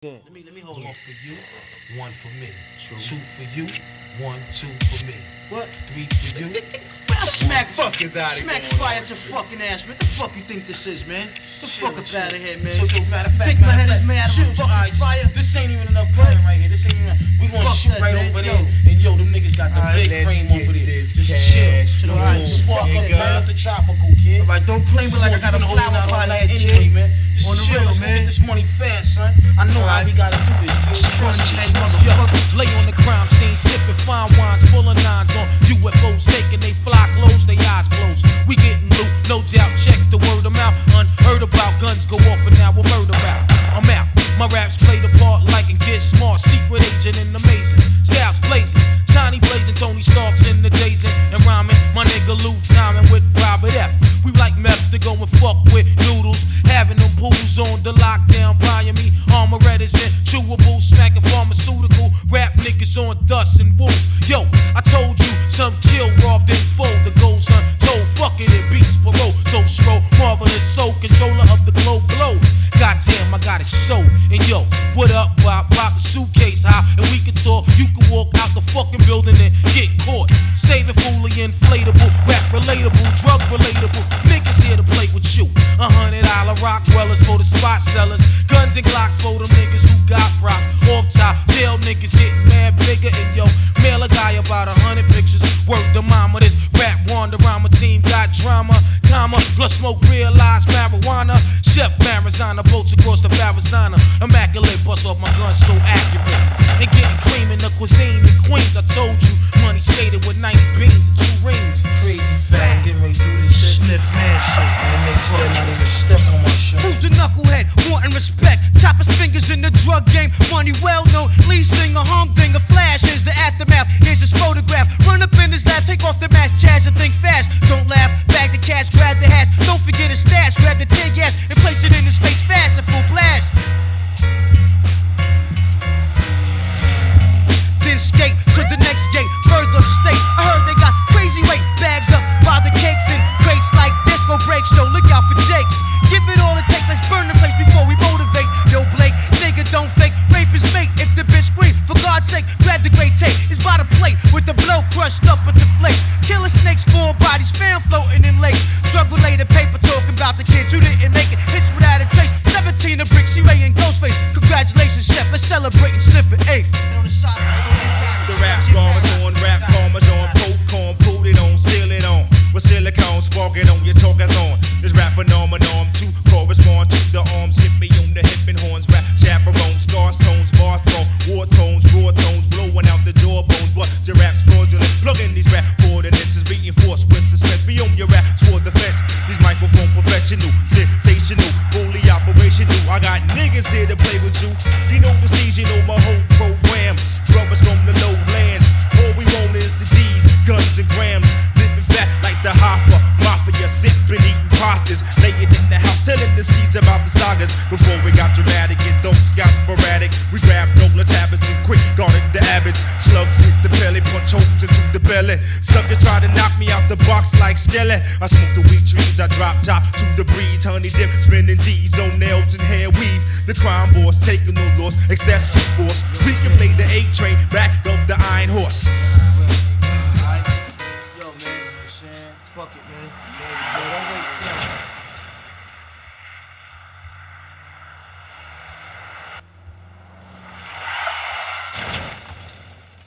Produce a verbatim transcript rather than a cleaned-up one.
Yeah. Let me let me hold on. One for you, one for me. True. Two for you, one, two for me. What? Three for you. Well, smack fuck is out of Smack here? fire at your fucking ass, man. The fuck you think this is, man? The Chill, fuck up chill. out of here, man. So, yo, matter of fact, think my matter head of is fact, made out of chill, a fucking alright, fire? This ain't even enough playing right here. This ain't even. We gonna Fuck shoot that, right man. over Yo. there, and yo, them niggas got the Alright, big let's frame get over there. this Just cash chill. flowing, Alright, spark up nigga. right up the tropical, kid. Alright, don't play me like I got a You been holding flower out all pot night head, anyway, kid. man. Just On the chill. real, Let's go man. get this money fast, son. I know how Alright. we gotta do this, kid. Sponge head Yo, motherfucker. Lay on the crime scene, sipping fine wines, full of nines on U F Os, taking they fly clothes, they eyes closed. We getting loot, no doubt. Check the word of mouth. Unheard about, guns go off, and now we're murder out. I'm out. My raps play the part like and get smart. Secret agent and amazing. Styles blazing. Johnny blazing, Tony Starks in the days and rhyming. My nigga Luke Diamond with Robert F. We like meth to go and fuck with noodles. Having them pools on the lockdown, buying me armor reticent, chewable, smacking pharmaceutical. Rap niggas on dust and wolves. Yo, I told you, some kill, robbed and fold. The goals untold, fuck it, it beats parole. So scroll, marvelous soul, controller of the globe glow. Goddamn, I got it so. And yo, what up, Bob? Pop a suitcase high, and we can talk. You can walk out the fucking building and get caught. Save it fully inflatable, rap relatable, drug relatable. Niggas here to play with you. A hundred dollar rock wellers for the spot sellers. Guns and Glocks for them niggas who got props. Off top, jail niggas getting mad bigger. And yo, mail a guy about a hundred pictures. Word to mama, this rap Wanderama team got drama. Comma, plus smoke, realize marijuana. Chef Marizana, boats across the Arizona. Immaculate, bust off my gun so accurate. And getting cream in the cuisine in Queens. I told you, money skated with ninety beans and two rings. Crazy fat, getting ready to do this shit. Sniff man shit. Man, niggas still not even step on my shit. Who's the knucklehead? Wanting respect. Chop his fingers in the drug game. Money well known. Lead singer, humdinger. Flash. Here's the aftermath. Here's his photograph. Run up in his lap. Take off the mask. Chaz and think fast. Don't laugh. Bag the cash. Grab the hash. Don't forget his stash. Grab the tear gas and place it in his face fast. A full blast. Then skate to the next gate. Further state. I heard they got crazy weight. Bagged up by the cakes and crates like disco breaks. So look out for Jakes. Give it all it takes. Let's burn the place before we motivate. Yo, Blake, nigga, don't fake. Rape his mate. If the bitch scream, for God's sake, grab the great tape. It's by the plate with the blow crushed up at the flake. Killer snakes, four bodies, fan floating in lakes. Drug related paper talking about the kids who didn't make it. Hits without a trace. seventeen a brick, C-Ray and Ghostface. Congratulations, chef. Let's celebrate and sniff it. Eight. On the side. The rap scar's on, rap karma's on, popcorn, put it on, seal it on. With silicone, spark it on, your talk is on. This rap phenomenon to correspond to the arms, hit me on the hip and horns, rap chaperone, scars, tones, bar throne, war tones, raw tones, blowing out the jawbones. But your rap's fraudulent, plug in these rap coordinates, is reinforced with suspense. Be on your rap, score defense. These microphone professional, sensational, fully operational. I got niggas here to play with you. You know the stage, you know my whole program. Brothers from the lowlands, all we want is the G's, guns and grams. Living fat like the Hoffa Mafia, sipping, eating pastas, laying in the house, telling the seeds about the sagas. Before we got dramatic and those got sporadic, we grabbed Nola tablets and quick guarded the abbots. Slugs hit the belly, punch holes into the belly. Suckers try to knock me out the box like Skelly. I smoke the weed trees, I drop top to the breeze, honey dip, spinning G's on nails and hair weave. The crime boss taking no loss, excessive force. We can play the A train back